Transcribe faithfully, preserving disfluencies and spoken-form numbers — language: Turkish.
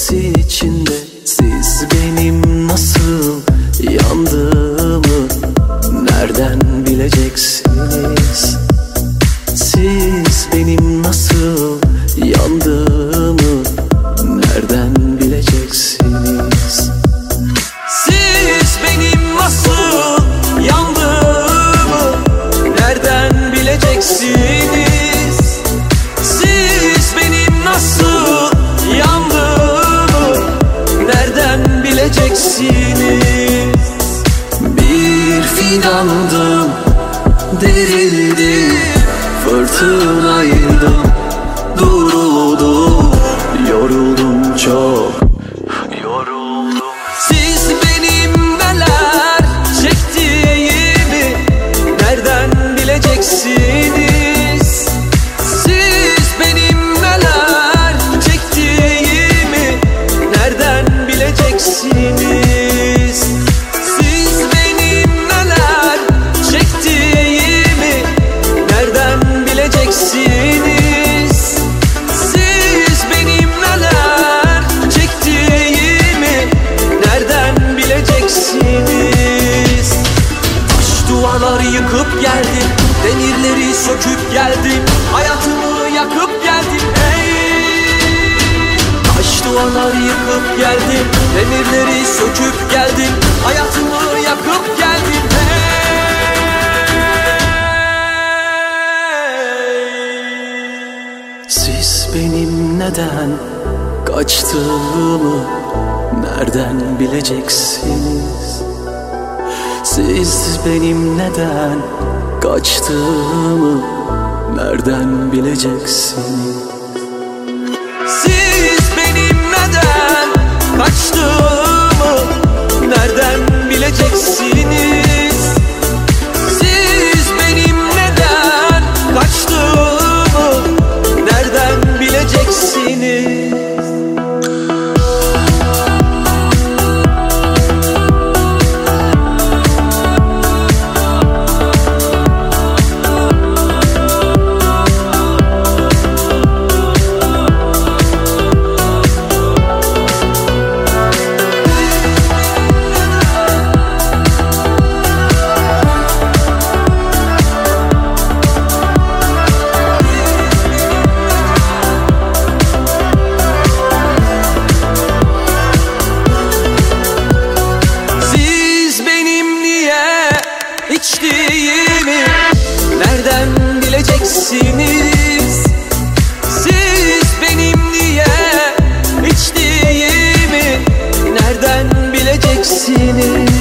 gölgesi içinde siz benim nasıl yandığımı nereden bileceksiniz? Siz benim nasıl yandığımı nereden bileceksiniz? Siz benim nasıl yandığımı nereden bileceksiniz? Siz benim nasıl yandığımı nereden bileceksiniz? Bir fidandım, derildim, fırtınaydım, duruldum, yoruldum çok, yoruldum. Siz benim neler çektiğimi nereden bileceksiniz? Siz benim neler çektiğimi nereden bileceksiniz? Siz benim neler çektiğimi nereden bileceksiniz? Siz benim neler çektiğimi nereden bileceksiniz? Taş duvarları yıkıp geldim, demirleri söküp geldim, hayatımı yakıp geldim. Hey! Taş duvarları yıkıp geldim, demirleri söküp geldim, hayatımı yakıp geldim. Siz benim neden kaçtığımı nereden bileceksiniz? Siz benim neden kaçtığımı nereden bileceksiniz? Siz benim neden kaçtığımı nereden bileceksiniz? Siz benim neden kaçtığımı nereden bileceksiniz? İçtiğimi nereden bileceksiniz? Siz benim niye içtiğimi nereden bileceksiniz?